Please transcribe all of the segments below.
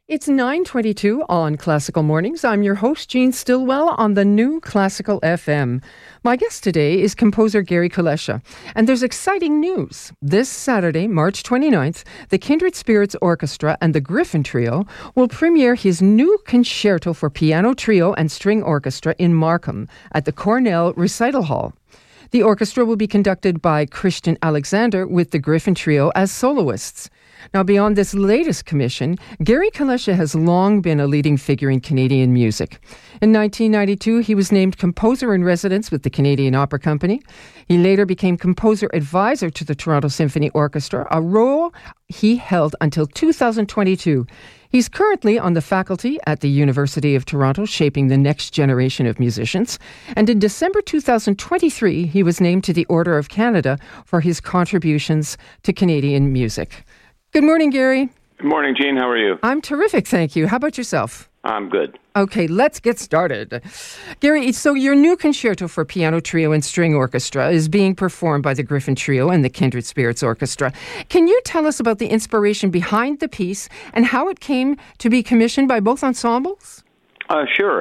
It's 9:22 on Classical Mornings. I'm your host, Jean Stillwell, on the new Classical FM. My guest today is composer Gary Kulesza. And there's exciting news. This Saturday, March 29th, the Kindred Spirits Orchestra and the Griffin Trio will premiere his new concerto for piano trio and string orchestra in Markham at the Cornell Recital Hall. The orchestra will be conducted by Christian Alexander with the Griffin Trio as soloists. Now, beyond this latest commission, Gary Kulesza has long been a leading figure in Canadian music. In 1992, he was named composer in residence with the Canadian Opera Company. He later became composer advisor to the Toronto Symphony Orchestra, a role he held until 2022. He's currently on the faculty at the University of Toronto, shaping the next generation of musicians. And in December 2023, he was named to the Order of Canada for his contributions to Canadian music. Good morning, Gary. Good morning, Jean. How are you? I'm terrific, thank you. How about yourself? I'm good. Okay, let's get started. Gary, so your new concerto for piano trio and string orchestra is being performed by the Griffin Trio and the Kindred Spirits Orchestra. Can you tell us about the inspiration behind the piece and how it came to be commissioned by both ensembles? Sure.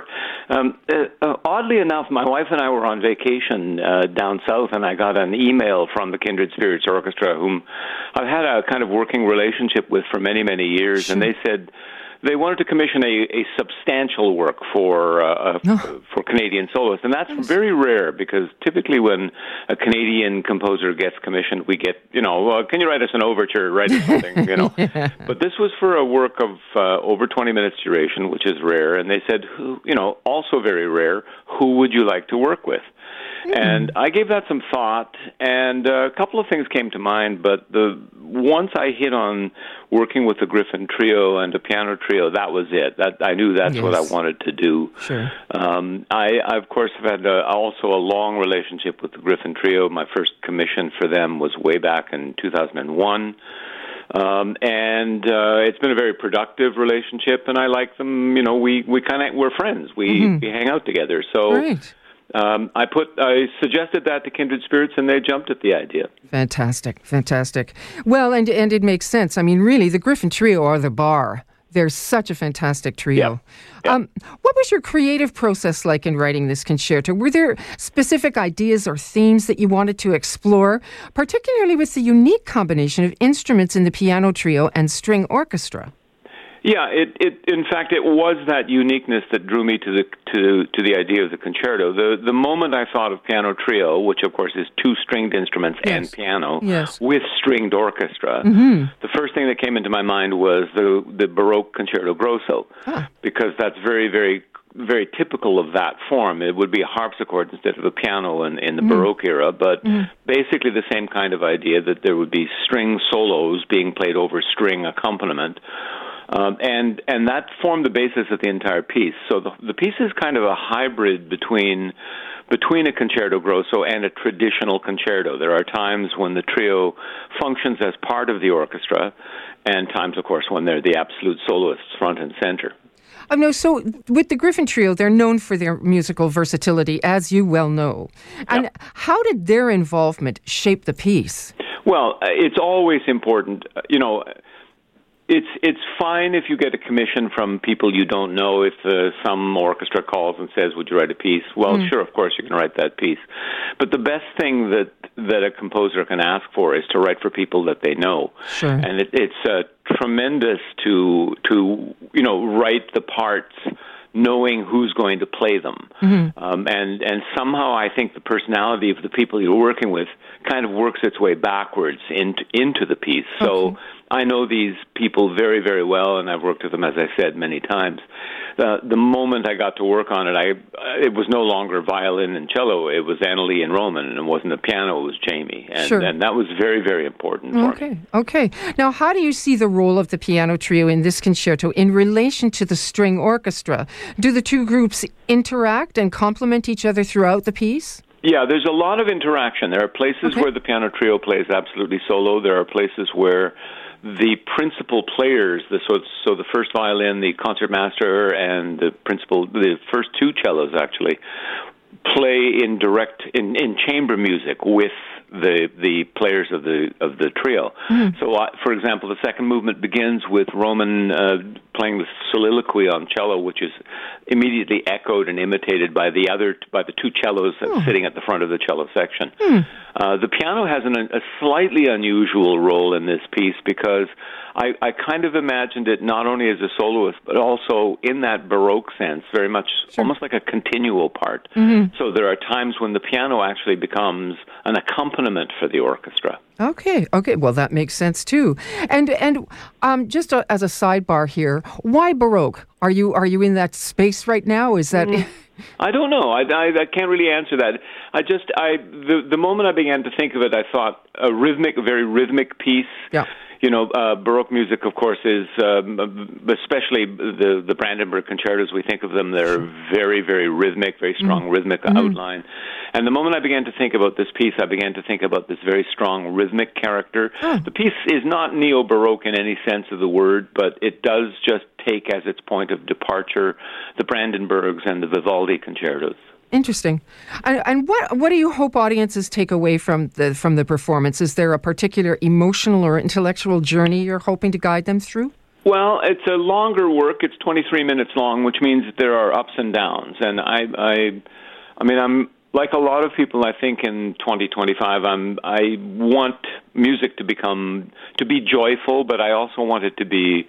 Oddly enough, my wife and I were on vacation down south, and I got an email from the Kindred Spirits Orchestra, whom I've had a kind of working relationship with for many, many years, and they said they wanted to commission a substantial work for Canadian soloists, and that's very rare because typically when a Canadian composer gets commissioned, we get, can you write us an overture, write us something, Yeah. But this was for a work of over 20 minutes duration, which is rare, and they said, also very rare, who would you like to work with? And I gave that some thought, and a couple of things came to mind, but once I hit on working with the Griffin Trio and a piano trio, that was it. I knew that's what I wanted to do. Sure. I of course, have had also a long relationship with the Griffin Trio. My first commission for them was way back in 2001. It's been a very productive relationship, and I like them. We're friends. We hang out together. So. Great. I suggested that to Kindred Spirits, and they jumped at the idea. Fantastic. Well, and it makes sense. I mean, really, the Griffin Trio are the bar. They're such a fantastic trio. Yeah. What was your creative process like in writing this concerto? Were there specific ideas or themes that you wanted to explore, particularly with the unique combination of instruments in the piano trio and string orchestra? Yeah, in fact, it was that uniqueness that drew me to the idea of the concerto. The moment I thought of piano trio, which of course is two stringed instruments and piano with stringed orchestra, the first thing that came into my mind was the Baroque concerto grosso, because that's very, very, very typical of that form. It would be a harpsichord instead of a piano in the Baroque era, but basically the same kind of idea that there would be string solos being played over string accompaniment. And that formed the basis of the entire piece. So the piece is kind of a hybrid between a concerto grosso and a traditional concerto. There are times when the trio functions as part of the orchestra, and times, of course, when they're the absolute soloists front and center. So with the Griffin Trio, they're known for their musical versatility, as you well know. And how did their involvement shape the piece? Well, it's always important, It's fine if you get a commission from people you don't know. If some orchestra calls and says, "Would you write a piece?" Well, sure, of course you can write that piece. But the best thing that a composer can ask for is to write for people that they know. Sure. And it's tremendous to write the parts knowing who's going to play them. And somehow I think the personality of the people you're working with kind of works its way backwards into the piece. So I know these people very, very well, and I've worked with them, as I said, many times. The moment I got to work on it, it was no longer violin and cello. It was Annalie and Roman, and it wasn't the piano, it was Jamie. And that was very, very important for me. Okay. Now, how do you see the role of the piano trio in this concerto in relation to the string orchestra? Do the two groups interact and complement each other throughout the piece? Yeah, there's a lot of interaction. There are places where the piano trio plays absolutely solo. There are places where the principal players, so the first violin, the concertmaster, and the first two cellos actually, play in chamber music with the players of the trio. Mm. So, for example, the second movement begins with Roman playing the soliloquy on cello, which is immediately echoed and imitated by the two cellos sitting at the front of the cello section. Mm. The piano has a slightly unusual role in this piece because I kind of imagined it not only as a soloist, but also in that Baroque sense, very much almost like a continual part. Mm-hmm. So there are times when the piano actually becomes an accompaniment for the orchestra. Okay. Well, that makes sense too. And just as a sidebar here, why Baroque? Are you in that space right now? Is that? I don't know. I can't really answer that. The moment I began to think of it, I thought a very rhythmic piece. Yeah. You know, Baroque music, of course, is especially the Brandenburg concertos. We think of them; they're very, very rhythmic, very strong rhythmic outline. And the moment I began to think about this piece, I began to think about this very strong rhythmic character. Oh. The piece is not neo-Baroque in any sense of the word, but it does just take as its point of departure the Brandenburgs and the Vivaldi concertos. Interesting. And what do you hope audiences take away from the performance? Is there a particular emotional or intellectual journey you're hoping to guide them through? Well, it's a longer work. It's 23 minutes long, which means that there are ups and downs. And I mean, I'm like a lot of people. I think in 2025, I want music to be joyful, but I also want it to be.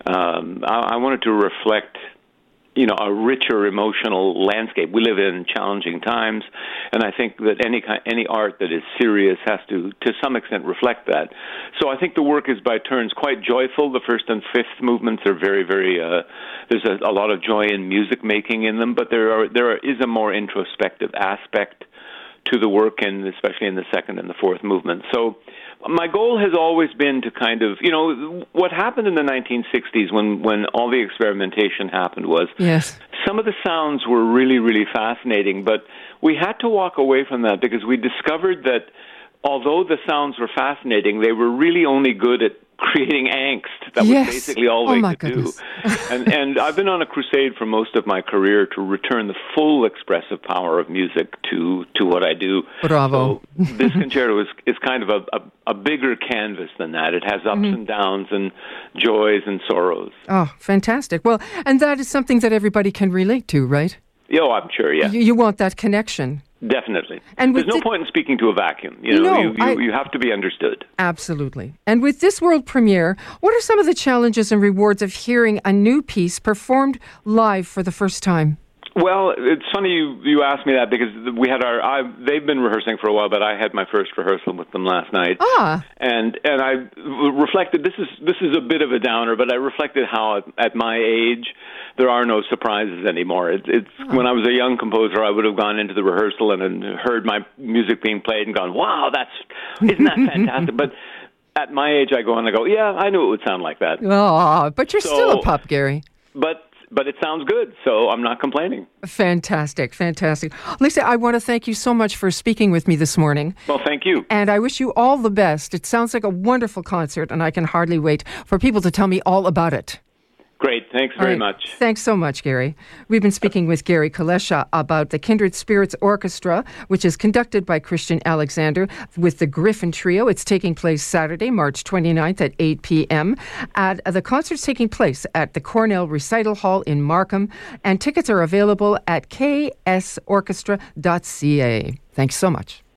I want it to reflect, you know, a richer emotional landscape. We live in challenging times, and I think that any art that is serious has to some extent reflect that. So I think the work is by turns quite joyful. The first and fifth movements are very, very. There's a lot of joy in music making in them, but there is a more introspective aspect to the work, and especially in the second and the fourth movement. So my goal has always been to kind of, you know, what happened in the 1960s when all the experimentation happened was some of the sounds were really, really fascinating, but we had to walk away from that because we discovered that although the sounds were fascinating, they were really only good at creating angst. That was basically all they could do. And I've been on a crusade for most of my career to return the full expressive power of music to what I do. Bravo. So this concerto is kind of a bigger canvas than that. It has ups and downs and joys and sorrows. Oh, fantastic. Well, and that is something that everybody can relate to, right? Oh, I'm sure, yeah. You want that connection. Definitely. And there's no point in speaking to a vacuum. You have to be understood. Absolutely. And with this world premiere, what are some of the challenges and rewards of hearing a new piece performed live for the first time? Well, it's funny you asked me that because we had they've been rehearsing for a while, but I had my first rehearsal with them last night. And I reflected, this is a bit of a downer, but I reflected how at my age there are no surprises anymore. When I was a young composer, I would have gone into the rehearsal and heard my music being played and gone, wow, isn't that fantastic? But at my age, I go and I go, yeah, I knew it would sound like that. Oh, but you're still a pup, Gary. But it sounds good, so I'm not complaining. Fantastic. Lisa, I want to thank you so much for speaking with me this morning. Well, thank you. And I wish you all the best. It sounds like a wonderful concert, and I can hardly wait for people to tell me all about it. Great. Thanks very much. Thanks so much, Gary. We've been speaking with Gary Kulesza about the Kindred Spirits Orchestra, which is conducted by Christian Alexander with the Griffin Trio. It's taking place Saturday, March 29th at 8 p.m. The concert's taking place at the Cornell Recital Hall in Markham, and tickets are available at ksorchestra.ca. Thanks so much.